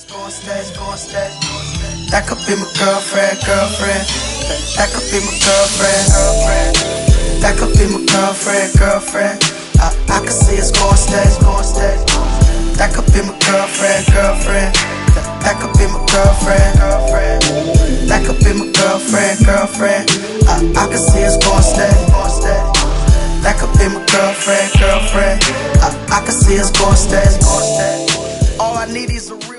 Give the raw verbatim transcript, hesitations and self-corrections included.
us going steady, going steady. That could be my girlfriend, girlfriend. That could be my girlfriend, girlfriend. That could be my girlfriend, girlfriend. I, I could see us going steady, going steady. That could be my girlfriend, girlfriend. That, that could be my girlfriend, girlfriend. That could be my girlfriend, girlfriend. I, I could see us going steady, going steady. That could be my girlfriend, girlfriend. I, I could see us going steady, going steady. All I need is a